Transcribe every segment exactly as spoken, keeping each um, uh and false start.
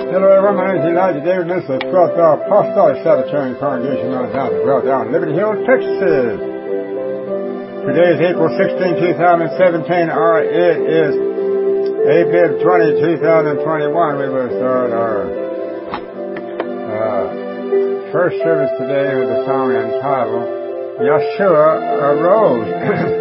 Hello everyone, my name is Elijah David, and this is the twelfth Hour Apostolic Sabbatarian Congregation on the House of Wealth down in Liberty Hill, Texas. Today is April sixteenth, two thousand seventeen, or it is April twentieth, two thousand twenty-one. We will start our uh, first service today with the song entitled, Yeshua Arose.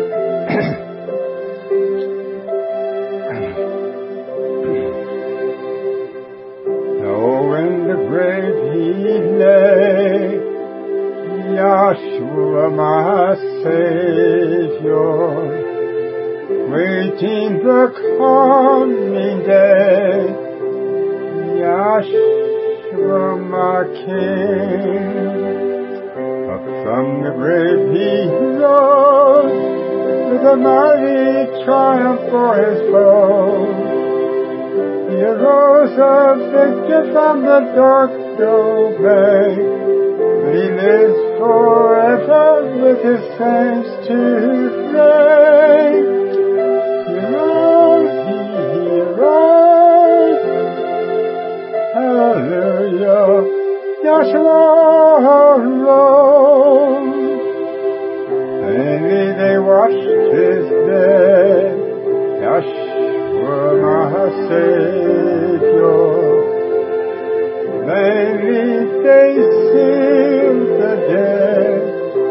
Grave he lay, Yeshua my Savior, waiting the coming day, Yeshua my King. Up from the grave he rose, with a mighty triumph for his foes. He arose of victor from the dark domain. He lives forever with his saints to reign. He arose, he arose. Hallelujah. Yeshua arose. Plainly they watched his dead. Yeshua my Savior. Plainly they sealed the dead.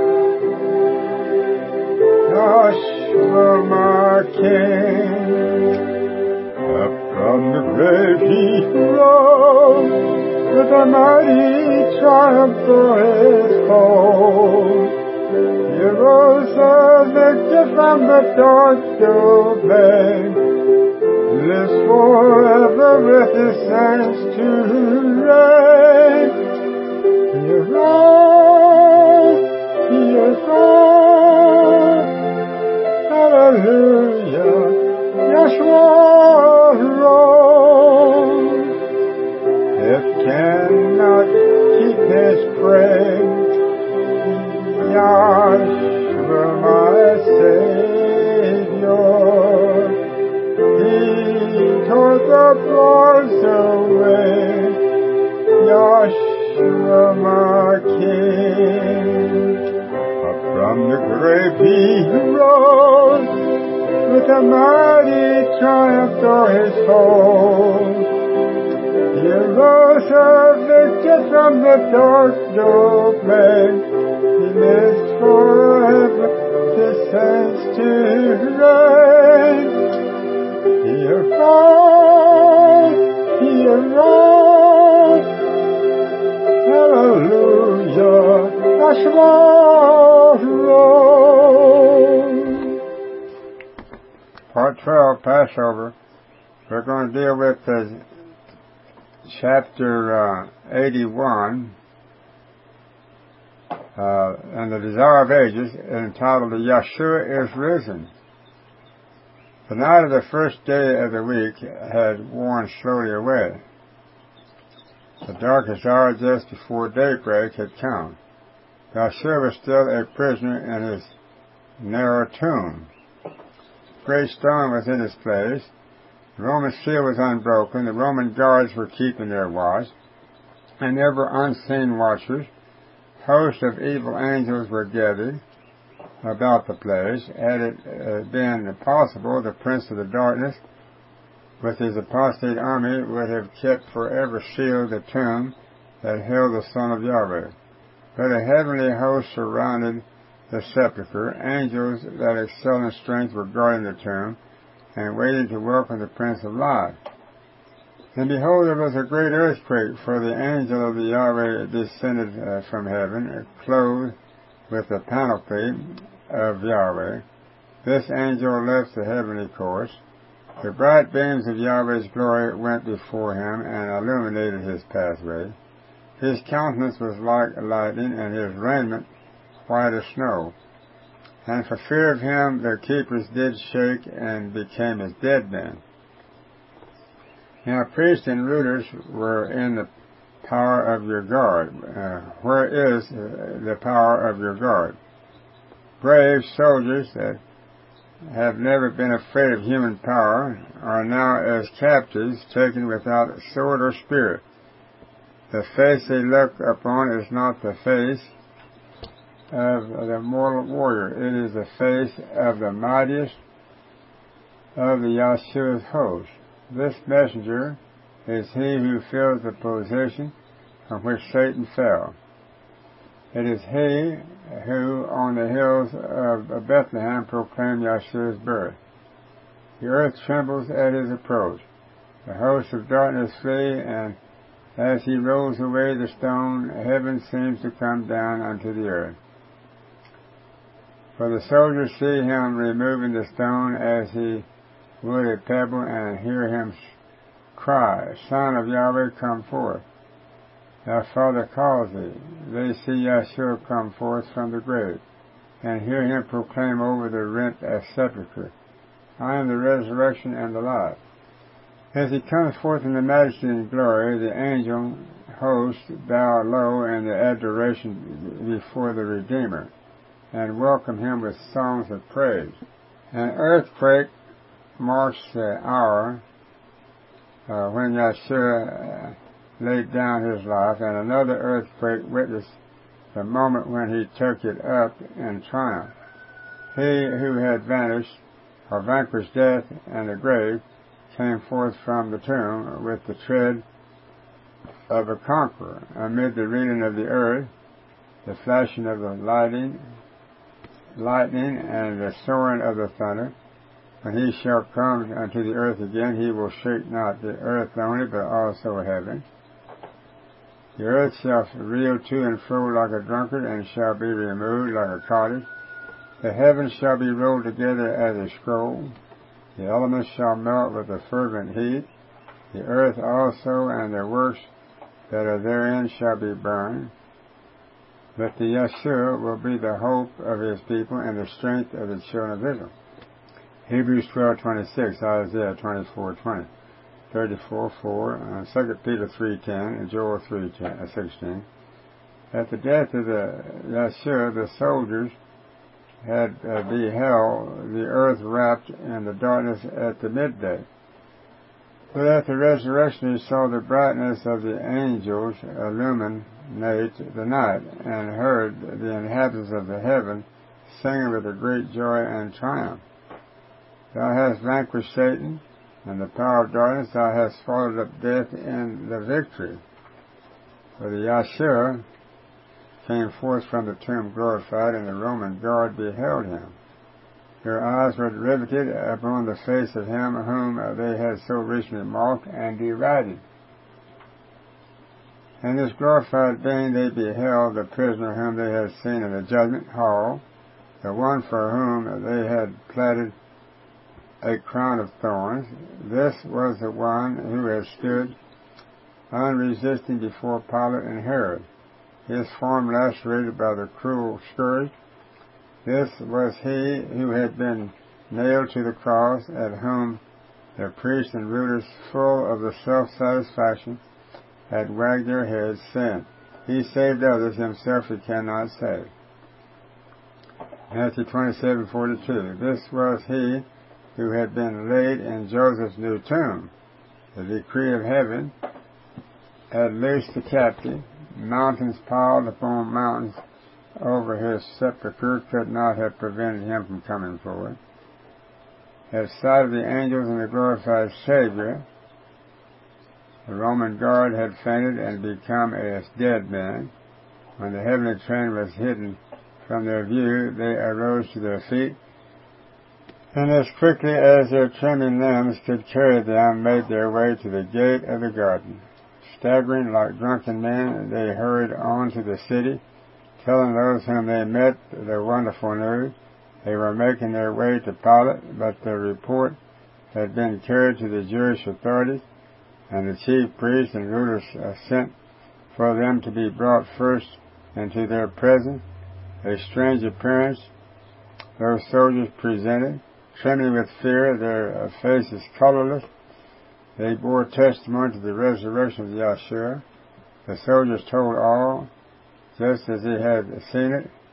Yeshua my King. Up from the grave he rose, with a mighty triumph for his foes. He arose a victor from the dark domain. Lives forever with his saints to reign. He arose, he arose. Hallelujah. Yeshua arose. Death cannot keep his prey. Yeshua my Savior. He tore the bars away. Yeshua my King. Up from the grave he rose, with a mighty triumph for his foes. He arose a victor from the dark domain. He lives forever, his saints to reign. He arose, he arose. Hallelujah. Yeshua arose. Part twelve, Passover. We're going to deal with uh, chapter uh, eighty-one. Uh, and the Desire of Ages, entitled The Yeshua is Risen. The night of the first day of the week had worn slowly away. The darkest hour just before daybreak had come. Yeshua was still a prisoner in his narrow tomb. The great stone was in its place. The Roman seal was unbroken. The Roman guards were keeping their watch, and ever unseen watchers, hosts of evil angels, were gathered about the place. Had it uh, been possible, the prince of the darkness, with his apostate army, would have kept forever sealed the tomb that held the Son of Yahweh. But a heavenly host surrounded the sepulchre. Angels that excel in strength were guarding the tomb and waiting to welcome the Prince of Life. And behold, there was a great earthquake, for the angel of the Yahweh descended uh, from heaven, clothed with the panoply of Yahweh. This angel left the heavenly course. The bright beams of Yahweh's glory went before him and illuminated his pathway. His countenance was like lightning, and his raiment white as snow. And for fear of him the keepers did shake and became as dead men. Now priests and rulers were in the power of your guard. Uh, where is uh, the power of your guard? Brave soldiers that have never been afraid of human power, are now as captives taken without sword or spear. The face they look upon is not the face of the mortal warrior. It is the face of the mightiest of the Yahshua's host. This messenger is he who fills the position from which Satan fell. It is he who on the hills of Bethlehem proclaimed Yahshua's birth. The earth trembles at his approach. The hosts of darkness flee, and as he rolls away the stone, heaven seems to come down unto the earth. For the soldiers see him removing the stone as he would a pebble, and hear him cry, Son of Yahweh, come forth. Thy Father calls thee. They see Yahshua come forth from the grave, and hear him proclaim over the rent sepulchre, I am the resurrection and the life. As he comes forth in the majesty and glory, the angel host bow low in the adoration before the Redeemer, and welcome him with songs of praise. An earthquake marks the hour uh, when Yahshua uh, laid down his life, and another earthquake witnessed the moment when he took it up in triumph. He who had vanished or vanquished death and the grave came forth from the tomb with the tread of a conqueror. Amid the reeling of the earth, the flashing of the lightning, lightning and the soaring of the thunder, when he shall come unto the earth again, he will shake not the earth only, but also heaven. The earth shall reel to and fro like a drunkard, and shall be removed like a cottage. The heavens shall be rolled together as a scroll. The elements shall melt with a fervent heat. The earth also and the works that are therein shall be burned. But the Yahshua will be the hope of his people and the strength of the children of Israel. Hebrews twelve twenty-six, Isaiah twenty-four twenty, thirty-four four, uh, Second Peter three ten, and Joel three sixteen. At the death of the Yahshua, the soldiers had uh, beheld the earth wrapped in the darkness at the midday. But at the resurrection he saw the brightness of the angels illuminate the night, and heard the inhabitants of the heaven singing with a great joy and triumph. Thou hast vanquished Satan and the power of darkness. Thou hast swallowed up death in the victory. For the Yahshua came forth from the tomb glorified, and the Roman guard beheld him. Their eyes were riveted upon the face of him whom they had so recently mocked and derided. In this glorified being they beheld the prisoner whom they had seen in the judgment hall, the one for whom they had plaited a crown of thorns. This was the one who had stood unresisting before Pilate and Herod, his form lacerated by the cruel scourge. This was he who had been nailed to the cross, at whom the priests and rulers, full of the self-satisfaction, had wagged their heads, saying, He saved others, himself he cannot save. Matthew twenty-seven forty-two. This was he who had been laid in Joseph's new tomb. The decree of heaven had loosed the captive. Mountains piled upon mountains over his sepulchre could not have prevented him from coming forward. At sight of the angels and the glorified Savior, the Roman guard had fainted and become as dead men. When the heavenly train was hidden from their view, they arose to their feet, and as quickly as their trembling limbs could carry them, made their way to the gate of the garden. Staggering like drunken men, they hurried on to the city, telling those whom they met the wonderful news. They were making their way to Pilate, but the report had been carried to the Jewish authorities, and the chief priests and rulers sent for them to be brought first into their presence. A strange appearance those soldiers presented. Trembling with fear, their faces colorless, they bore testimony to the resurrection of Yahshua. The soldiers told all, just as he had seen it.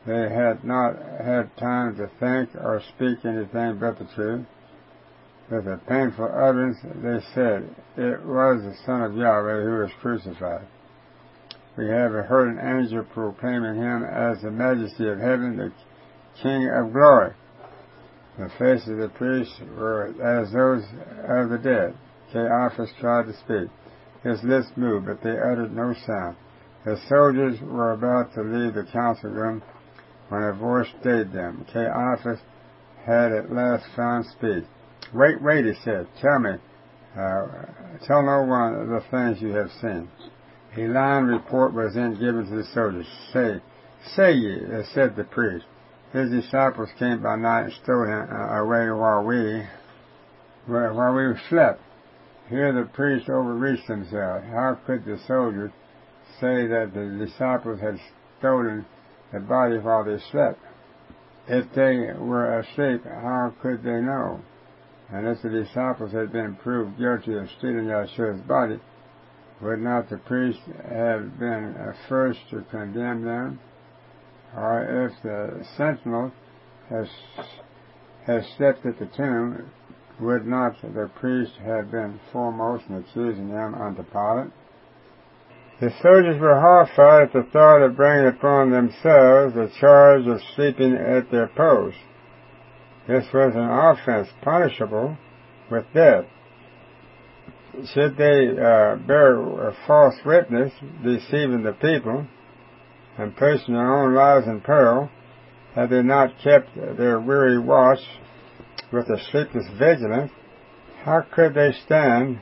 They had not had time to think or speak anything but the truth. With a painful utterance, they said, "It was the Son of Yahweh who was crucified. We have heard an angel proclaiming him as the Majesty of heaven, the King of glory." The faces of the priests were as those of the dead. Caiaphas tried to speak. His lips moved, but they uttered no sound. The soldiers were about to leave the council room when a voice stayed them. Caiaphas had at last found speech. "Wait, wait," he said. "Tell me, uh, tell no one the things you have seen." A lying report was then given to the soldiers. Say, say ye, said the priest, "His disciples came by night and stole him away while we, while we slept." Here the priests overreached themselves. How could the soldiers say that the disciples had stolen the body while they slept? If they were asleep, how could they know? And if the disciples had been proved guilty of stealing Yeshua's body, would not the priest have been first to condemn them? Or if the sentinel has, has slept at the tomb, would not the priest have been foremost in accusing them unto Pilate? The soldiers were horrified at the thought of bringing upon themselves the charge of sleeping at their post. This was an offense punishable with death. Should they uh, bear a false witness, deceiving the people, and placing their own lives in peril, had they not kept their weary watch with a sleepless vigilance, how could they stand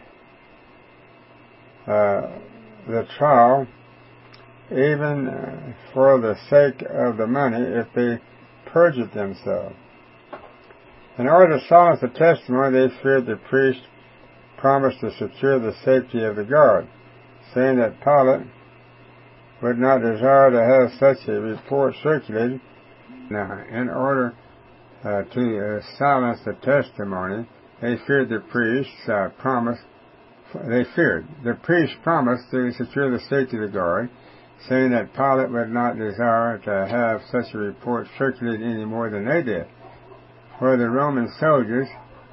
uh, the trial, even uh, for the sake of the money, if they perjured themselves? In order to silence the testimony, they feared the priest promised to secure the safety of the guard, saying that Pilate would not desire to have such a report circulated. Now, in order uh, to uh, silence the testimony, they feared the priest's uh, promise. They feared the priest's promise to secure the safety of the guard, saying that Pilate would not desire to have such a report circulated any more than they did. For the Roman soldiers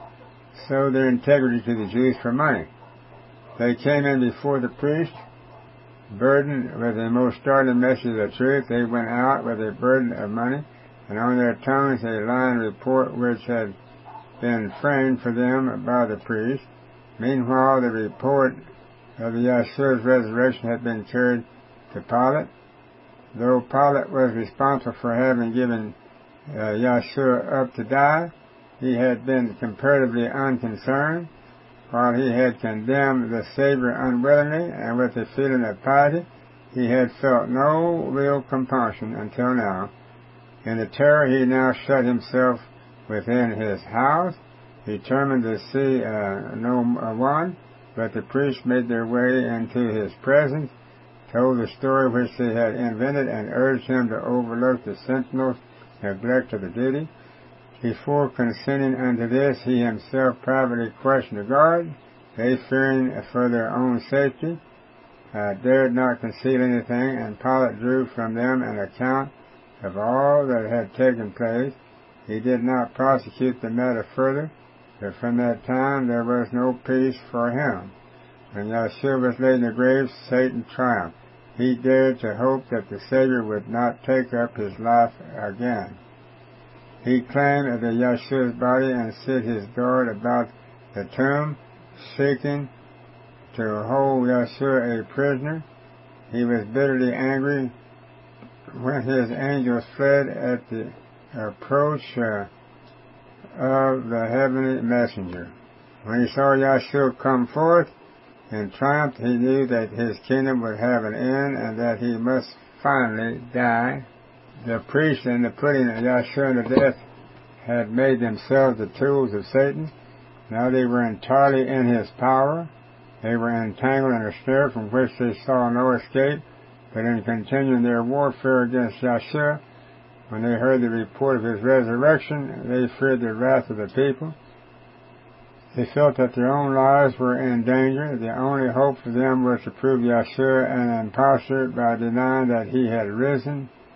sold their integrity to the Jews for money. They came in before the priest, burdened with the most startling message of the truth. They went out with a burden of money, and on their tongues a lying report which had been framed for them by the priest. Meanwhile, the report of the Yeshua's resurrection had been carried to Pilate. Though Pilate was responsible for having given uh, Yeshua up to die, he had been comparatively unconcerned. While he had condemned the Savior unwillingly and with a feeling of piety, he had felt no real compunction until now. In the terror he now shut himself within his house, determined to see uh, no one, but the priests made their way into his presence, told the story which they had invented, and urged him to overlook the sentinel's neglect of the duty. Before consenting unto this, he himself privately questioned the guard. They, fearing for their own safety, uh, dared not conceal anything, and Pilate drew from them an account of all that had taken place. He did not prosecute the matter further, but from that time there was no peace for him. When Yeshua was laid in the grave, Satan triumphed. He dared to hope that the Savior would not take up his life again. He claimed the Yeshua's body and set his guard about the tomb, seeking to hold Yeshua a prisoner. He was bitterly angry when his angels fled at the approach uh, of the heavenly messenger. When he saw Yeshua come forth in triumph, he knew that his kingdom would have an end and that he must finally die. The priests, in the putting of Yeshua to death, had made themselves the tools of Satan. Now they were entirely in his power. They were entangled in a snare from which they saw no escape, but in continuing their warfare against Yeshua, when they heard the report of his resurrection, they feared the wrath of the people. They felt that their own lives were in danger. The only hope for them was to prove Yeshua an impostor by denying that he had risen.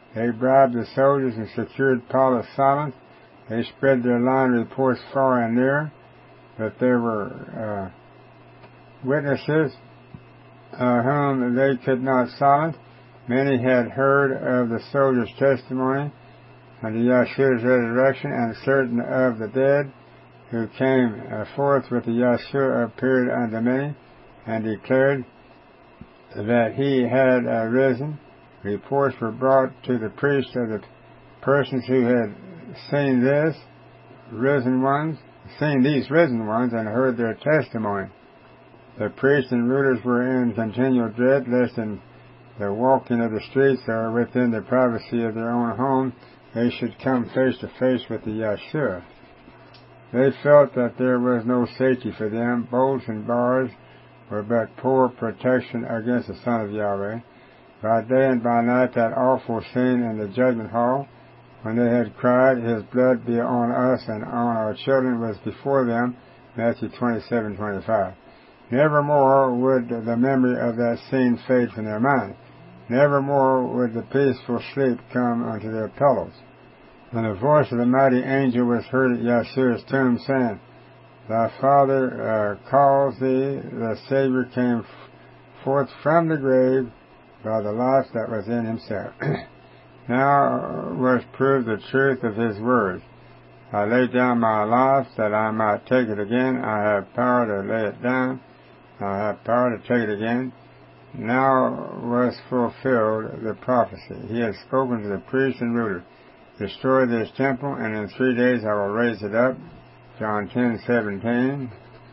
They bribed the soldiers and secured Paulus silence. They spread their lying reports far and near, but there were uh, witnesses uh, whom they could not silence. Many had heard of the soldiers' testimony and the Yahshua's resurrection, and certain of the dead who came uh, forth with the Yahshua appeared unto many and declared that he had uh, risen. Reports were brought to the priest of the persons who had seen this risen ones, seen these risen ones, and heard their testimony. The priests and rulers were in continual dread lest in the walking of the streets or within the privacy of their own home they should come face to face with the Yahshua. They felt that there was no safety for them. Bolts and bars were but poor protection against the Son of Yahweh. By day and by night that awful scene in the judgment hall, when they had cried, His blood be on us and on our children, was before them, Matthew twenty-seven twenty-five. Nevermore would the memory of that scene fade from their mind. Nevermore would the peaceful sleep come unto their pillows. When the voice of the mighty angel was heard at Yahshua's tomb, saying, Thy Father uh, calls thee, the Savior came forth from the grave by the life that was in himself. Now was proved the truth of his words. I laid down my life that I might take it again. I have power to lay it down. I have power to take it again. Now was fulfilled the prophecy. He had spoken to the priests and rulers, Destroy this temple, and in three days I will raise it up. John ten seventeen,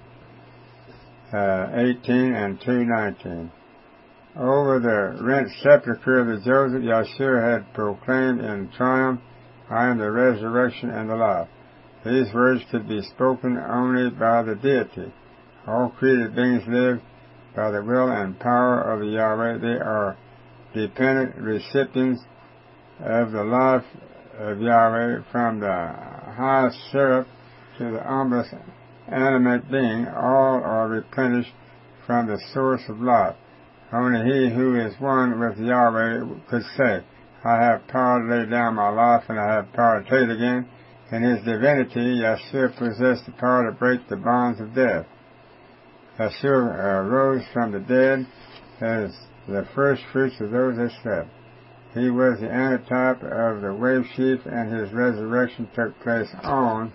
uh, eighteen, and two nineteen. Over the rent sepulchre of the Joseph, Yahshua had proclaimed in triumph, I am the resurrection and the life. These words could be spoken only by the deity. All created beings live by the will and power of the Yahweh. They are dependent recipients of the life of Yahweh, from the highest seraph to the humblest animate being. All are replenished from the source of life. Only he who is one with Yahweh could say, I have power to lay down my life and I have power to take it again. In his divinity, Yahshua possessed the power to break the bonds of death. Yahshua uh, rose from the dead as the first fruits of those that slept. He was the antitype of the wave sheaf, and his resurrection took place on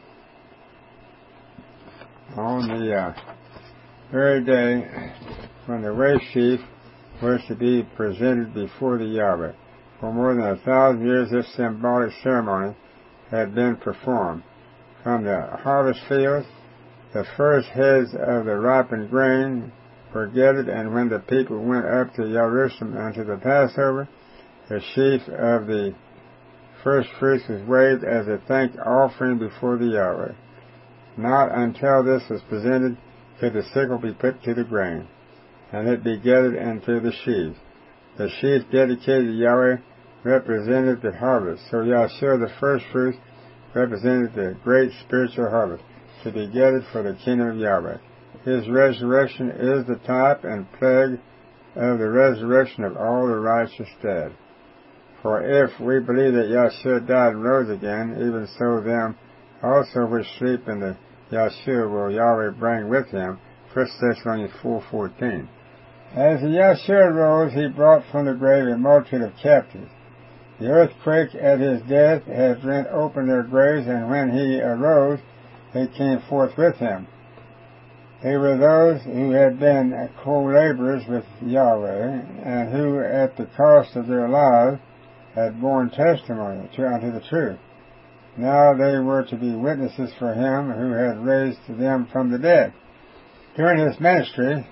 on the uh, very day when the wave sheaf was to be presented before the Yahweh. For more than a thousand years this symbolic ceremony had been performed. From the harvest fields, the first heads of the ripened grain were gathered, and when the people went up to Jerusalem unto the Passover, the sheaf of the first fruits was waved as a thank offering before the Yahweh. Not until this was presented could the sickle be put to the grain, and it be gathered into the sheaf. The sheaf dedicated to Yahweh represented the harvest, so Yahshua the first fruits represented the great spiritual harvest, to be gathered for the kingdom of Yahweh. His resurrection is the type and plague of the resurrection of all the righteous dead. For if we believe that Yahshua died and rose again, even so them also which sleep in the Yahshua will Yahweh bring with him. First Thessalonians four fourteen. As the Yahshua rose, he brought from the grave a multitude of captives. The earthquake at his death had rent open their graves, and when he arose, they came forth with him. They were those who had been co-laborers with Yahweh, and who, at the cost of their lives, had borne testimony to, unto the truth. Now they were to be witnesses for him who had raised them from the dead. During his ministry,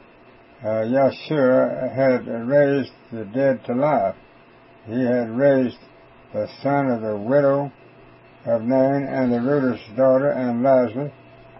uh, Yahshua had raised the dead to life. He had raised the son of the widow of Nain and the ruler's daughter and Lazarus,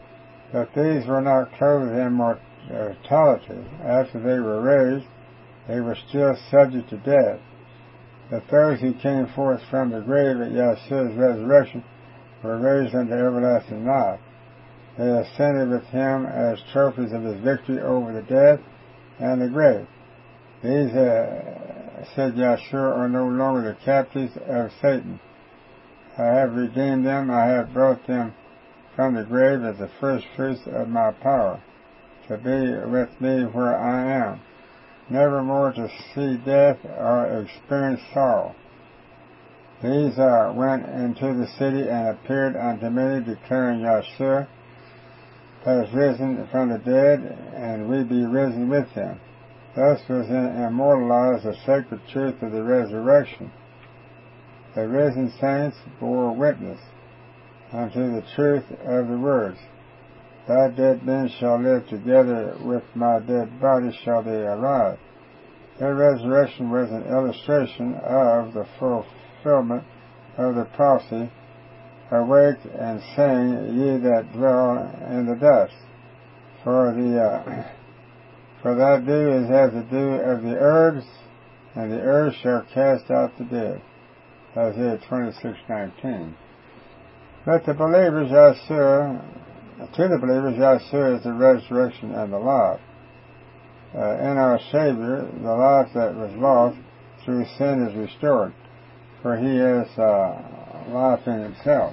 but these were not clothed in mortality. After they were raised, they were still subject to death. But those who came forth from the grave at Yahshua's resurrection were raised unto everlasting life. They ascended with him as trophies of his victory over the death and the grave. These uh, said Yahshua, are no longer the captives of Satan. I have redeemed them. I have brought them from the grave as the first fruits of my power, to be with me where I am, never more to see death or experience sorrow. These uh, went into the city and appeared unto many, declaring Yahshua has risen from the dead, and we be risen with him. Thus was immortalized the sacred truth of the resurrection. The risen saints bore witness unto the truth of the words. Thy dead men shall live together with my dead body shall they arise. Their resurrection was an illustration of the fulfillment of the prophecy, awake and sing, ye that dwell in the dust. For the uh, for thy dew is as the dew of the herbs, and the earth shall cast out the dead. Isaiah twenty-six nineteen. But the believers, Yahshua, to the believers, Yahshua is the resurrection and the life. Uh, in our Savior, the life that was lost through sin is restored, for he is uh, life in himself,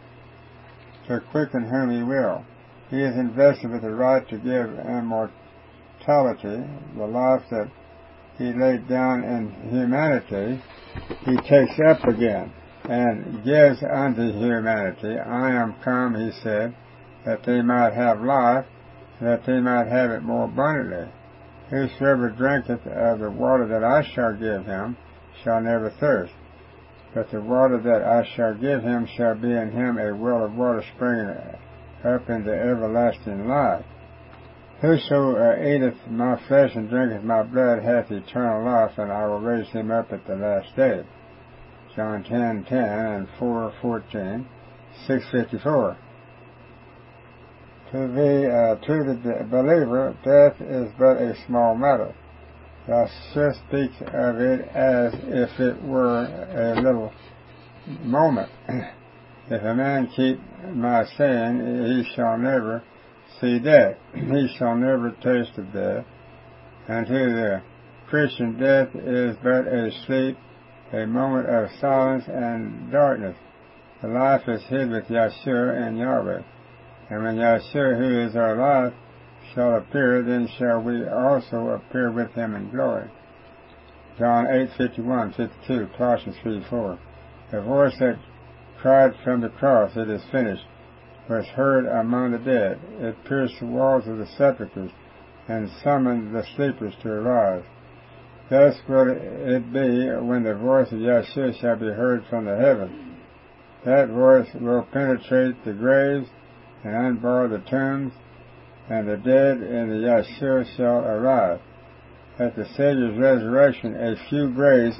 to quicken whom he will. He is invested with the right to give immortality, the life that he laid down in humanity, he takes up again and gives unto humanity. I am come, he said, that they might have life, and that they might have it more abundantly. Whosoever drinketh of the water that I shall give him shall never thirst, but the water that I shall give him shall be in him a well of water springing up into everlasting life. Whoso uh, eateth my flesh and drinketh my blood hath eternal life, and I will raise him up at the last day. John ten ten and four fourteen, six fifty-four. To the uh, to the believer, death is but a small matter. Yahshua speaks of it as if it were a little moment. If a man keep my saying, he shall never see death. He shall never taste of death. And to the Christian, death is but a sleep, a moment of silence and darkness. The life is hid with Yahshua and Yahweh. And when Yahshua, who is our life, shall appear, then shall we also appear with him in glory. John eight fifty-one, fifty-two, Colossians three four. The voice that cried from the cross, it is finished, was heard among the dead. It pierced the walls of the sepulchres and summoned the sleepers to arise. Thus will it be when the voice of Yahshua shall be heard from the heavens. That voice will penetrate the graves and unbar the tombs, and the dead in the Yahshua shall arise. At the Savior's resurrection, a few graves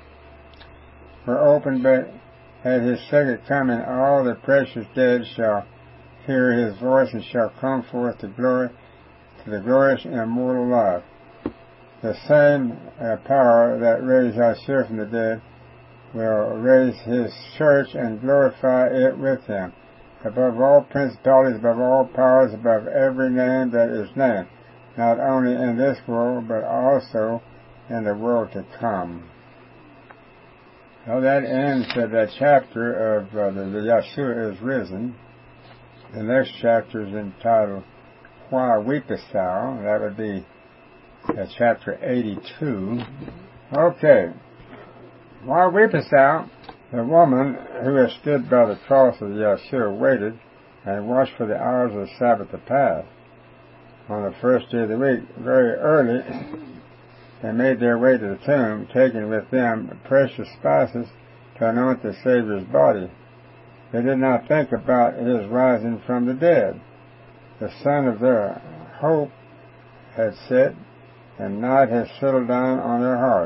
were opened, but at his second coming, all the precious dead shall hear his voice and shall come forth to glory, to the glorious immortal life. The same uh, power that raised Yahshua from the dead will raise his church and glorify it with him, above all principalities, above all powers, above every name that is named, not only in this world, but also in the world to come. Well, that ends uh, that chapter of uh, the, the Yahshua is risen. The next chapter is entitled, Why Weepest Thou? That would be uh, chapter eighty-two. Okay. Why weepest thou? The woman who had stood by the cross of Yahshua waited and watched for the hours of the Sabbath to pass. On the first day of the week, very early, they made their way to the tomb, taking with them precious spices to anoint the Savior's body. They did not think about his rising from the dead. The sun of their hope had set, and night had settled down on their hearts.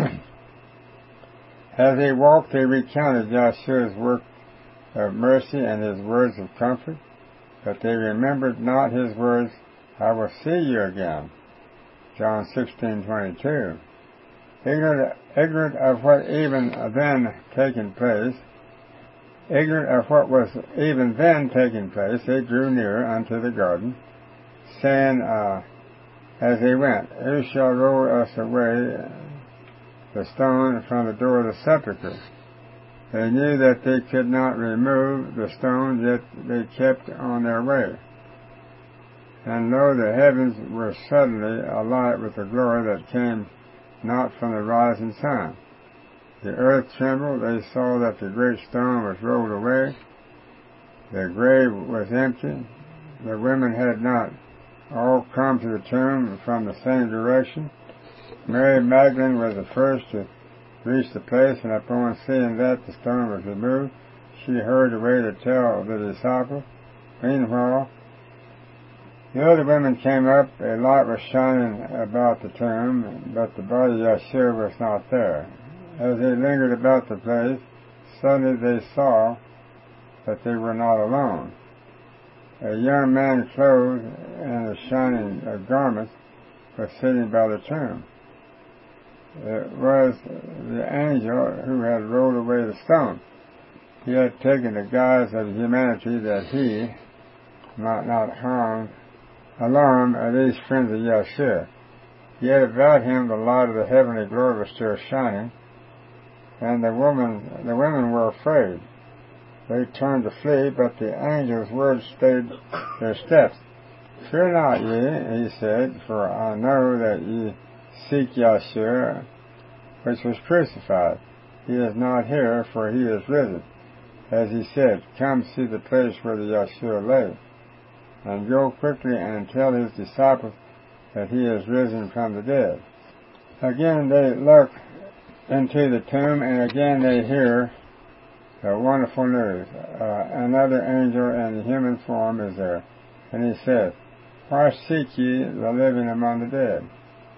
As they walked, they recounted Yahshua's work of mercy and his words of comfort, but they remembered not his words, I will see you again. John sixteen twenty-two. Ignorant, ignorant of what even then taken place, ignorant of what was even then taking place, they drew near unto the garden, saying uh, as they went, Who shall roll us away the stone from the door of the sepulchre. They knew that they could not remove the stone, yet they kept on their way. And lo, the heavens were suddenly alight with a glory that came not from the rising sun. The earth trembled. They saw that the great stone was rolled away. The grave was empty. The women had not all come to the tomb from the same direction. Mary Magdalene was the first to reach the place, and upon seeing that the stone was removed, she hurried away to tell the disciples. Meanwhile, the other women came up. A light was shining about the tomb, but the body of Yeshua was not there. As they lingered about the place, suddenly they saw that they were not alone. A young man clothed in a shining uh, garment was sitting by the tomb. It was the angel who had rolled away the stone. He had taken the guise of humanity that he might not harm, alarm these friends of Yeshua. Yet about him the light of the heavenly glory was still shining, and the woman, the women were afraid. They turned to flee, but the angel's words stayed their steps. Fear not ye, he said, for I know that ye seek Yeshua, which was crucified. He is not here, for he is risen. As he said, come see the place where the Yeshua lay, and go quickly and tell his disciples that he is risen from the dead. Again they look into the tomb, and again they hear the wonderful news. Uh, another angel in human form is there, and he says, why seek ye the living among the dead?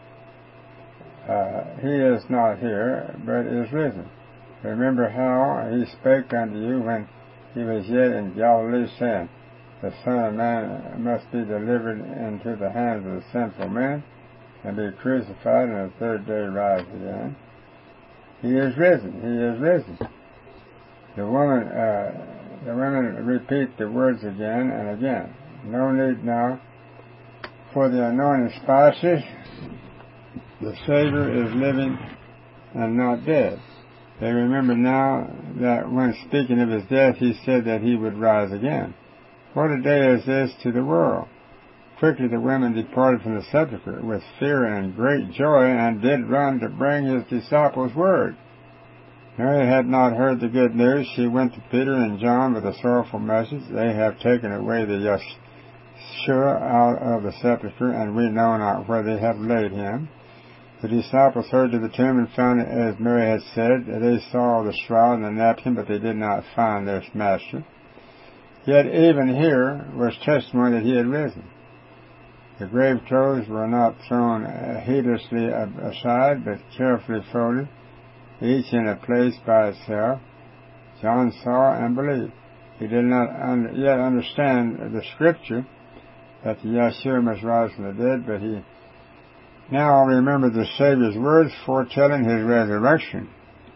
Uh, he is not here, but is risen. Remember how he spake unto you when he was yet in Galilee, saying, the Son of Man must be delivered into the hands of the sinful men, and be crucified, and the third day rise again. He is risen. He is risen. The woman, uh, the women repeat the words again and again. No need now for the anointing spices. The Savior is living and not dead. They remember now that when speaking of his death, he said that he would rise again. What a day is this to the world! Quickly the women departed from the sepulchre with fear and great joy, and did run to bring his disciples word. Mary had not heard the good news. She went to Peter and John with a sorrowful message. They have taken away the Yeshua out of the sepulchre, and we know not where they have laid him. The disciples hurried to the tomb and found it as Mary had said. They saw the shroud and the napkin, but they did not find their master. Yet even here was testimony that he had risen. The grave clothes were not thrown heedlessly aside, but carefully folded, each in a place by itself. John saw and believed. He did not un- yet understand the scripture that the Yeshua must rise from the dead, but he now remembered the Savior's words foretelling his resurrection.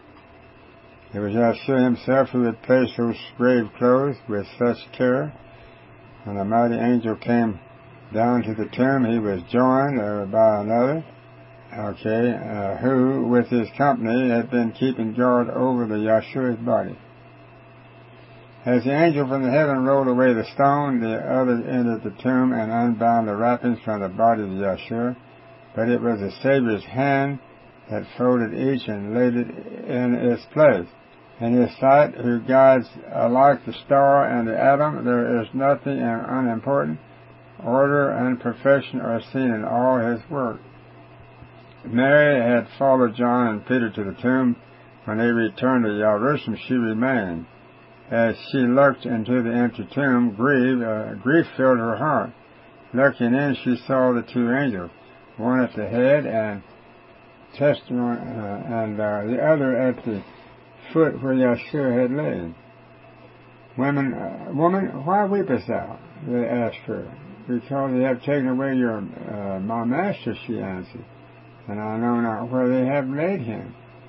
It was Yeshua himself who had placed those grave clothes with such care. When the mighty angel came down to the tomb, he was joined uh, by another, okay, uh, who, with his company, had been keeping guard over the Yeshua's body. As the angel from the heaven rolled away the stone, the others entered the tomb and unbound the wrappings from the body of Yeshua. But it was the Savior's hand that folded each and laid it in its place. In his sight, who guides alike the star and the atom, there is nothing unimportant. Order and perfection are seen in all his work. Mary had followed John and Peter to the tomb. When they returned to Jerusalem, she remained. As she looked into the empty tomb, grief, uh, grief filled her heart. Looking in, she saw the two angels, one at the head and testimony, uh, and uh, the other at the foot where Yeshua had laid. Women, uh, woman, why weepest thou? They asked her. Because they have taken away your uh, my master, she answered, and I know not where they have laid him.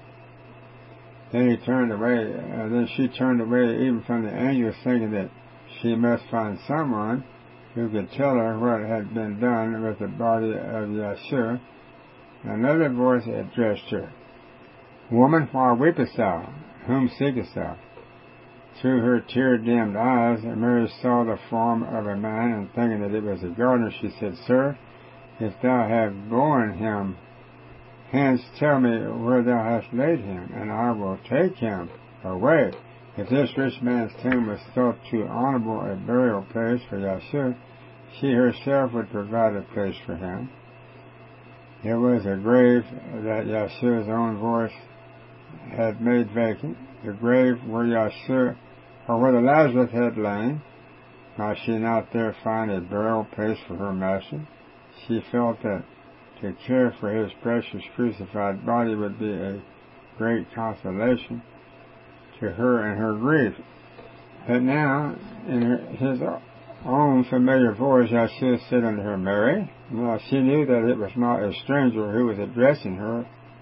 Then he turned away. Uh, then she turned away even from the angels, thinking that she must find someone who could tell her what had been done with the body of Yeshua. Another voice addressed her. Woman, why weepest thou? Whom seekest thou? Through her tear-dimmed eyes, Mary saw the form of a man, and thinking that it was a gardener, she said, Sir, if thou have borne him hence, tell me where thou hast laid him, and I will take him away. If this rich man's tomb was thought too honorable a burial place for Yeshua, she herself would provide a place for him. It was a grave that Yeshua's own voice had made vacant, the grave where Yeshua, or where the Lazarus had lain. Might she not there find a burial place for her master? She felt that to care for his precious crucified body would be a great consolation to her in her grief. But now, in her, his own familiar voice, Yeshua said unto her, Mary. Well, she knew that it was not a stranger who was addressing her,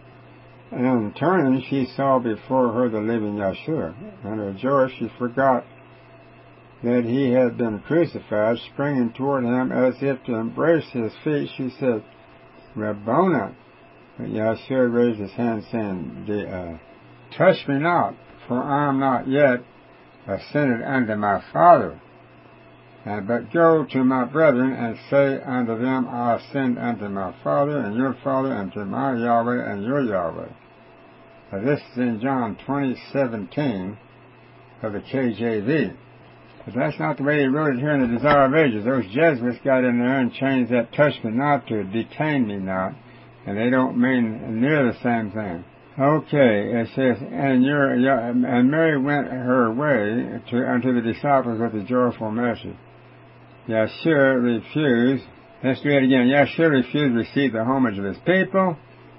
and turning, she saw before her the living Yeshua. And her joy, she forgot that he had been crucified. Springing toward him as if to embrace his feet, she said, Rabboni. But Yeshua raised his hand, saying, uh, Touch me not, for I am not yet ascended unto my Father. And but go to my brethren, and say unto them, I ascend unto my Father, and your Father, and to my Yahweh, and your Yahweh. Now this is in John twenty seventeen of the K J V. But that's not the way he wrote it here in the Desire of Ages. Those Jesuits got in there and changed that touch me not to detain me not, and they don't mean near the same thing. Okay, it says, and your and Mary went her way to unto the disciples with a joyful message. Yeshua refused. Let's do it again. Yeshua refused to receive the homage of his people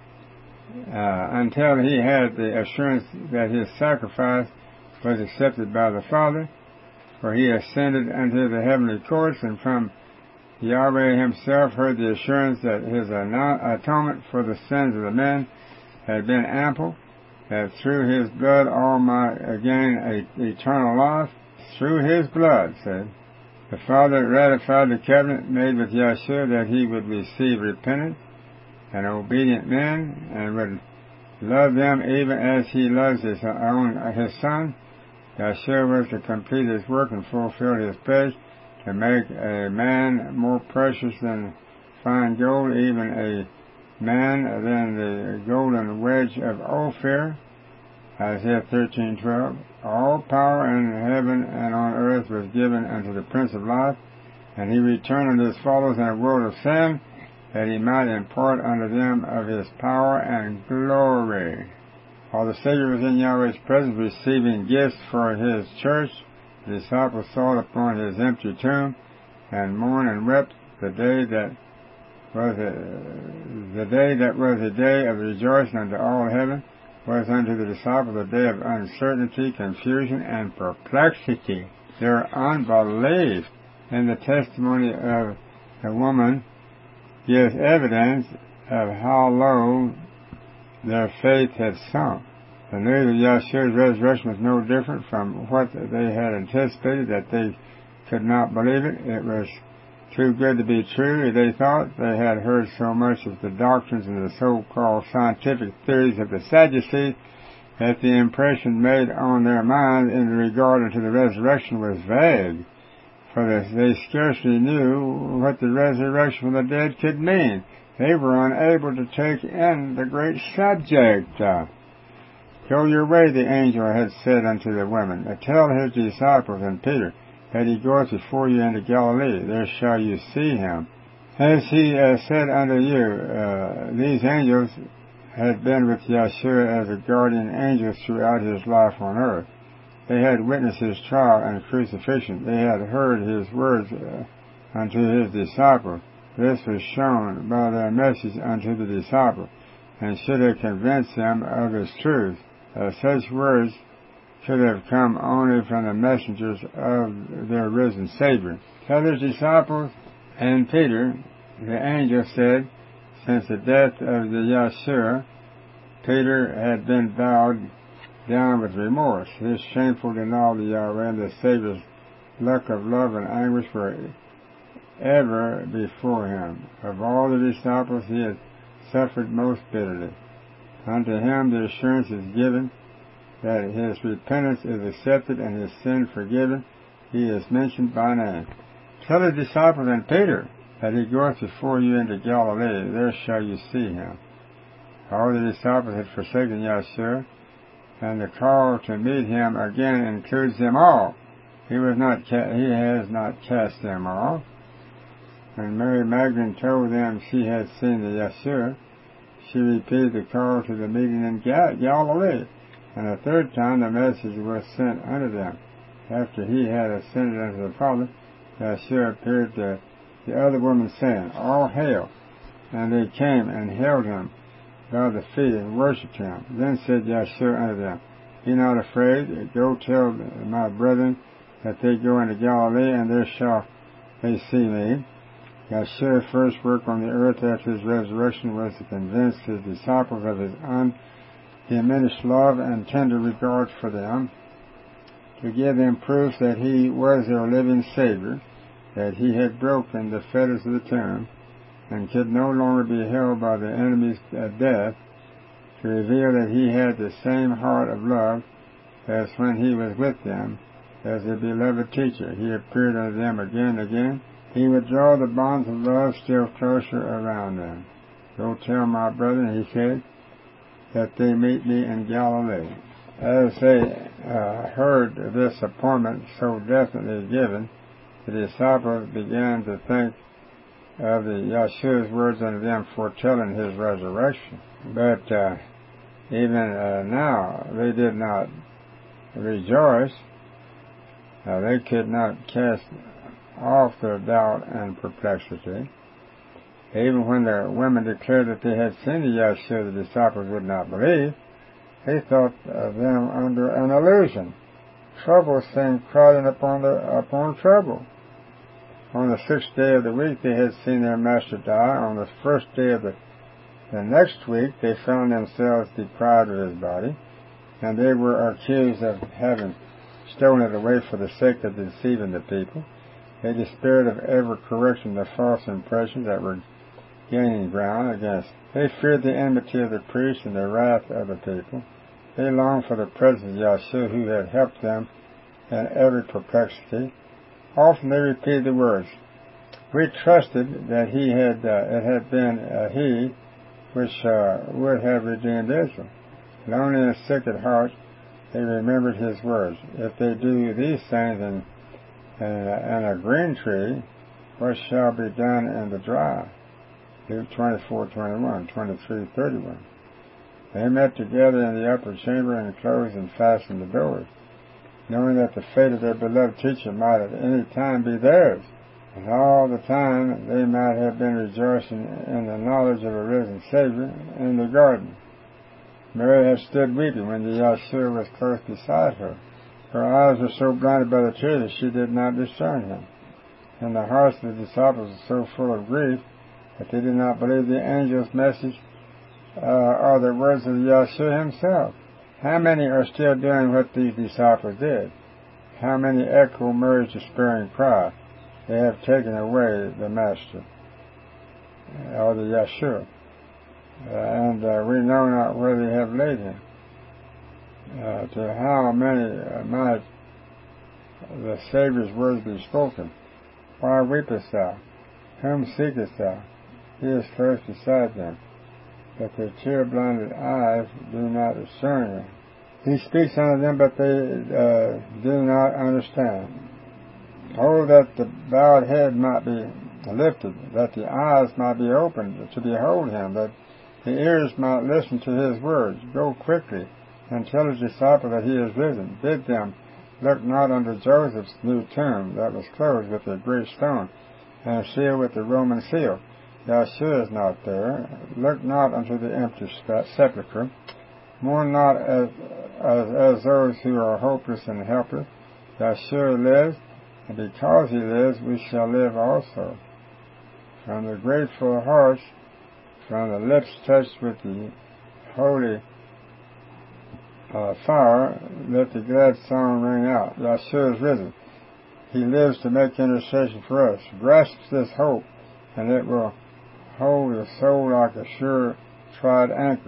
uh, until he had the assurance that his sacrifice was accepted by the Father. For he ascended unto the heavenly courts, and from Yahweh himself heard the assurance that his atonement for the sins of the men had been ample, that through his blood all might gain a eternal life. Through his blood, said, the Father ratified the covenant made with Yeshua that he would receive repentant and obedient men, and would love them even as he loves his own his Son. Yeshua was to complete his work and fulfill his pledge to make a man more precious than fine gold, even a man than the golden wedge of Ophir. Isaiah thirteen twelve. All power in heaven and on earth was given unto the Prince of Life, and he returned unto his followers in a world of sin, that he might impart unto them of his power and glory. While the Savior was in Yahweh's presence receiving gifts for his church, the disciples thought upon his empty tomb, and mourned and wept. The day that was a, the day that was a day of rejoicing unto all heaven was unto the disciples a day of uncertainty, confusion, and perplexity. Their unbelief in the testimony of the woman gives evidence of how low their faith had sunk. The news of Yeshua's resurrection was no different from what they had anticipated, that they could not believe it. It was too good to be true, they thought. They had heard so much of the doctrines and the so-called scientific theories of the Sadducees that the impression made on their minds in regard to the resurrection was vague, for they scarcely knew what the resurrection from the dead could mean. They were unable to take in the great subject. Uh, Go your way, the angel had said unto the women. Tell his disciples and Peter that he goeth before you into Galilee. There shall you see him. As he uh, said unto you, uh, these angels had been with Yeshua as a guardian angel throughout his life on earth. They had witnessed his trial and crucifixion. They had heard his words uh, unto his disciples. This was shown by their message unto the disciples, and should have convinced them of its truth. Uh, such words should have come only from the messengers of their risen Savior. To his disciples and Peter, the angel said, since the death of the Yeshua, Peter had been bowed down with remorse. His shameful denial of Yahweh and the Savior's look of love and anguish were ever before him. Of all the disciples, he had suffered most bitterly. Unto him the assurance is given that his repentance is accepted and his sin forgiven. He is mentioned by name. Tell the disciples and Peter that he goeth before you into Galilee. There shall you see him. All the disciples had forsaken Yeshua, and the call to meet him again includes them all. He was not. Ca- he has not cast them off. When Mary Magdalene told them she had seen the Yeshua, she repeated the call to the meeting in Gal- Galilee, and a third time the message was sent unto them. After he had ascended unto the Father, Yeshua appeared to the other women, saying, All hail! And they came and held him by the feet and worshipped him. Then said Yeshua unto them, Be not afraid, go tell my brethren that they go into Galilee, and there shall they see me. Yeshua's first work on the earth after his resurrection was to convince his disciples of his undiminished love and tender regard for them, to give them proof that he was their living Savior, that he had broken the fetters of the tomb, and could no longer be held by the enemy's death, to reveal that he had the same heart of love as when he was with them, as a beloved teacher. He appeared unto them again and again. He would draw the bonds of love still closer around them. Go tell my brethren, he said, that they meet me in Galilee. As they uh, heard this appointment so definitely given, the disciples began to think of the Yeshua's words unto them foretelling his resurrection. But uh, even uh, now, they did not rejoice. Uh, they could not cast off their doubt and perplexity. Even when the women declared that they had seen the Yeshua, the disciples would not believe. They thought of them under an illusion. Trouble seemed crowding upon, the, upon trouble. On the sixth day of the week, they had seen their master die. On the first day of the, the next week, they found themselves deprived of his body, and they were accused of having stolen it away for the sake of deceiving the people. They despaired of ever correcting the false impressions that were gaining ground against. They feared the enmity of the priests and the wrath of the people. They longed for the presence of Yeshua, who had helped them in every perplexity. Often they repeated the words, We trusted that he had, uh, it had been uh, he which uh, would have redeemed Israel. Lonely and sick at heart, they remembered his words. If they do these things in, in, in a green tree, what shall be done in the dry? Luke twenty-four twenty-one, twenty-three thirty-one. They met together in the upper chamber and closed and fastened the doors, knowing that the fate of their beloved teacher might at any time be theirs. And all the time they might have been rejoicing in the knowledge of a risen Savior in the garden. Mary had stood weeping when the Yeshua was close beside her. Her eyes were so blinded by the tears that she did not discern him. And the hearts of the disciples were so full of grief that they did not believe the angel's message uh, or the words of Yeshua himself. How many are still doing what these disciples did? How many echo Mary's despairing cry? They have taken away the Master, or the Yeshua, uh, and uh, we know not where they have laid him. Uh, to how many uh, might the Savior's words be spoken? Why weepest thou? Whom seekest thou? He is close beside them, but their tear-blinded eyes do not discern him. He speaks unto them, but they uh, do not understand. Oh, that the bowed head might be lifted, that the eyes might be opened to behold him, that the ears might listen to his words. Go quickly and tell his disciples that he is risen. Bid them look not unto Joseph's new tomb that was closed with a great stone and sealed with the Roman seal. Yeshua is not there. Look not unto the empty sepulchre. Mourn not as, as, as those who are hopeless and helpless. Yeshua lives, and because he lives, we shall live also. From the grateful hearts, from the lips touched with the holy uh, fire, let the glad song ring out. Yeshua is risen. He lives to make intercession for us. Grasp this hope, and it will hold the soul like a sure, tried anchor.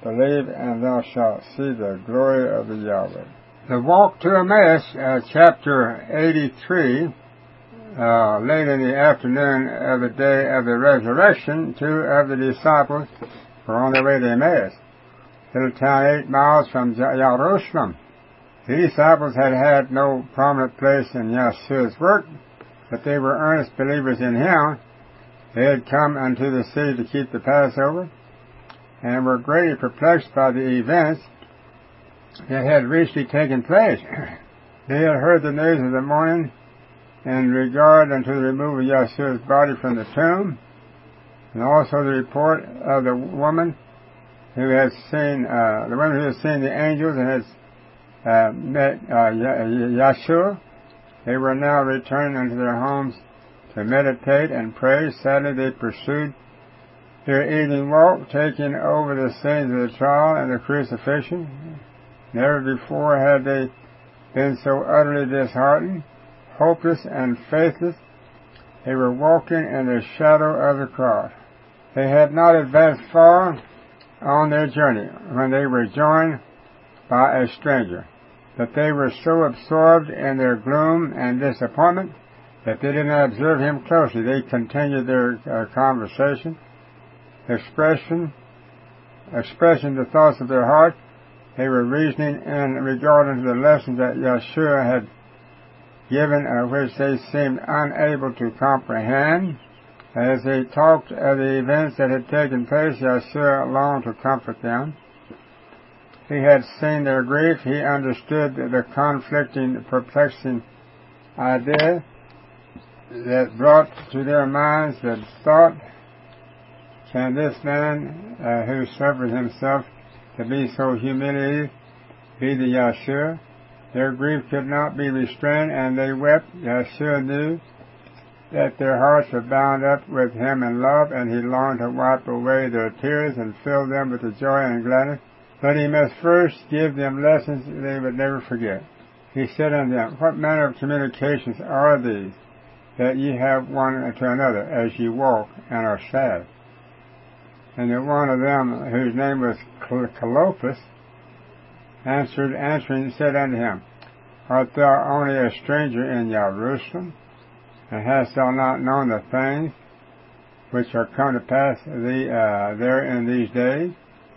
believe, and thou shalt see the glory of the Yahweh. The walk to Emmaus, uh, chapter eighty-three, uh, late in the afternoon of the day of the resurrection, two of the disciples were on their way to Emmaus, little town eight miles from Jerusalem. The disciples had had no prominent place in Yeshua's work, but they were earnest believers in Him. They had come unto the city to keep the Passover, and were greatly perplexed by the events that had recently taken place. They had heard the news of the morning in regard unto the removal of Yeshua's body from the tomb, and also the report of the woman who had seen uh, the woman who had seen the angels and had uh, met uh, Yeshua. They were now returning unto their homes to meditate and pray. Sadly, they pursued their evening walk, taking over the scenes of the trial and the crucifixion. Never before had they been so utterly disheartened, hopeless, and faithless. They were walking in the shadow of the cross. They had not advanced far on their journey when they were joined by a stranger, but they were so absorbed in their gloom and disappointment that they did not observe him closely. They continued their uh, conversation, expression, expressing the thoughts of their heart. They were reasoning in regard to the lessons that Yeshua had given, uh, which they seemed unable to comprehend. As they talked of the events that had taken place, Yeshua longed to comfort them. He had seen their grief. He understood the conflicting, perplexing idea that brought to their minds the thought, can this man uh, who suffered himself to be so humiliated be the Yeshua? Their grief could not be restrained, and they wept. Yeshua knew that their hearts were bound up with him in love, and he longed to wipe away their tears and fill them with the joy and gladness. But he must first give them lessons they would never forget. He said unto them, what manner of communications are these that ye have one to another as ye walk and are sad? And the one of them, whose name was Cleopas, answered, answering, said unto him, art thou only a stranger in Jerusalem, and hast thou not known the things which are come to pass thee, uh, there in these days?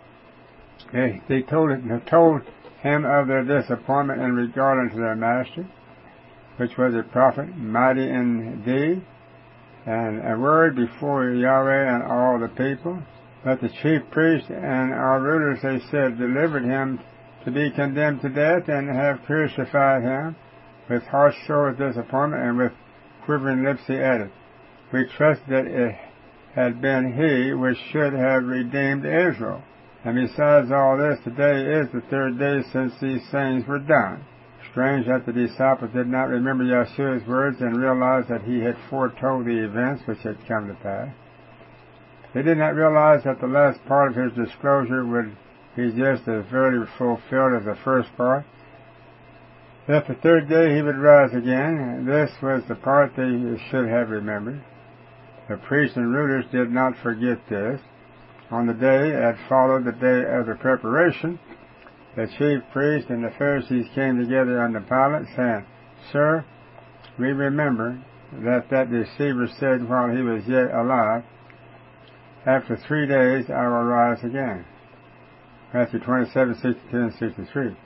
They, they told, told him of their disappointment in regard unto their master, which was a prophet, mighty in deed, and a word before Yahweh and all the people. But the chief priests and our rulers, they said, delivered him to be condemned to death, and have crucified him. With harsh show of disappointment and with quivering lips he added, we trust that it had been he which should have redeemed Israel. And besides all this, today is the third day since these things were done. Strange that the disciples did not remember Yeshua's words and realize that he had foretold the events which had come to pass. They did not realize that the last part of his disclosure would be just as verily fulfilled as the first part. That the third day he would rise again. This was the part they should have remembered. The priests and rulers did not forget this. On the day that followed the day of the preparation, the chief priests and the Pharisees came together unto Pilate, saying, Sir, we remember that that deceiver said while he was yet alive, after three days I will rise again. Matthew twenty-seven, sixty-two and sixty-three.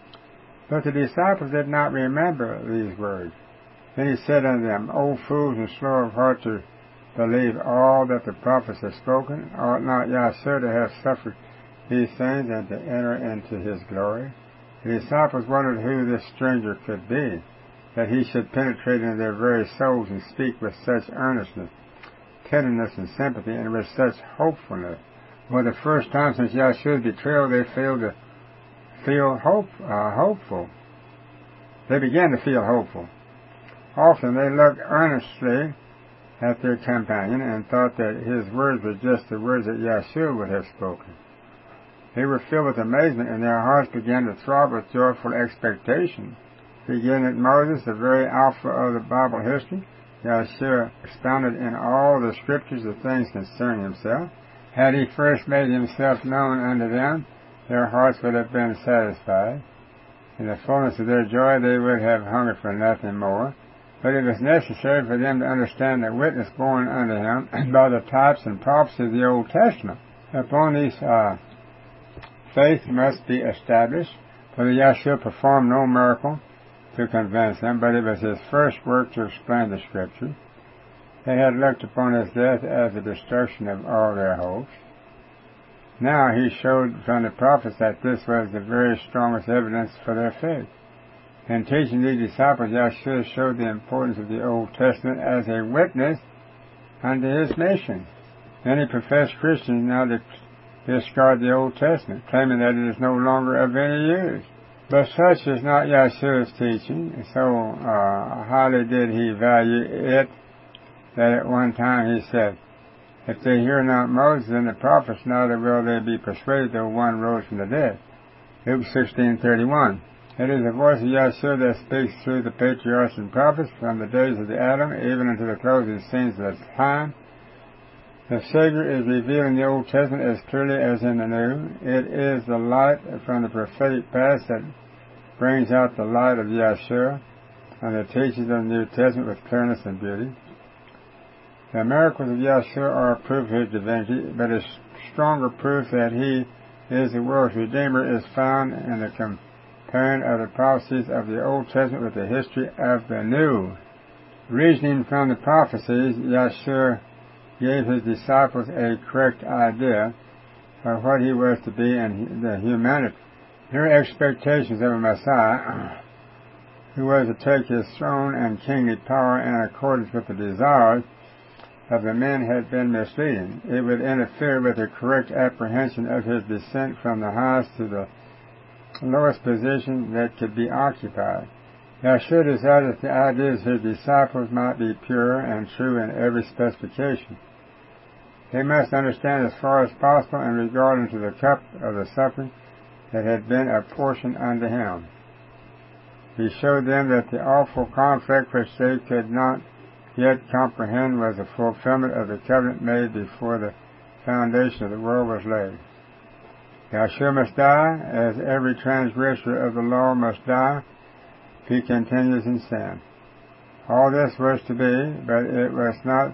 But the disciples did not remember these words. Then he said unto them, O fools and slow of heart to believe all that the prophets have spoken, ought not Yahshua to have suffered these things and to enter into his glory? The disciples wondered who this stranger could be, that he should penetrate into their very souls and speak with such earnestness, tenderness, and sympathy, and with such hopefulness. For the first time since Yahshua's betrayal, they failed to feel hope, uh, hopeful. They began to feel hopeful. Often they looked earnestly at their companion and thought that his words were just the words that Yeshua would have spoken. They were filled with amazement, and their hearts began to throb with joyful expectation. Beginning at Moses, the very alpha of the Bible history, Yeshua expounded in all the scriptures the things concerning himself. Had he first made himself known unto them, their hearts would have been satisfied. In the fullness of their joy they would have hungered for nothing more. But it was necessary for them to understand the witness borne unto him by the types and prophecies of the Old Testament. Upon these uh, faith must be established, for the Yahshua performed no miracle to convince them, but it was his first work to explain the Scripture. They had looked upon his death as the destruction of all their hopes. Now he showed from the prophets that this was the very strongest evidence for their faith. In teaching these disciples, Yahshua showed the importance of the Old Testament as a witness unto his mission. Many professed Christians now discard the Old Testament, claiming that it is no longer of any use. But such is not Yahshua's teaching, so uh, highly did he value it that at one time he said, if they hear not Moses and the prophets, neither will they be persuaded though one rose from the dead. Luke sixteen thirty-one. It is the voice of Yahshua that speaks through the patriarchs and prophets from the days of the Adam, even unto the closing scenes of time. The Savior is revealed in the Old Testament as clearly as in the New. It is the light from the prophetic past that brings out the light of Yahshua and the teachings of the New Testament with clearness and beauty. The miracles of Yahshua are a proof of his divinity, but a stronger proof that he is the world's Redeemer is found in the comparing of the prophecies of the Old Testament with the history of the New. Reasoning from the prophecies, Yahshua gave his disciples a correct idea of what he was to be in the humanity. Their expectations of a Messiah who was to take his throne and kingly power in accordance with the desires of the men had been misleading. It would interfere with the correct apprehension of his descent from the highest to the lowest position that could be occupied. Yahshua desired that the ideas of his disciples might be pure and true in every specification. They must understand as far as possible in regard to the cup of the suffering that had been apportioned unto him. He showed them that the awful conflict which they could not yet comprehend was the fulfillment of the covenant made before the foundation of the world was laid. Yahshua must die, as every transgressor of the law must die if he continues in sin. All this was to be, but it was not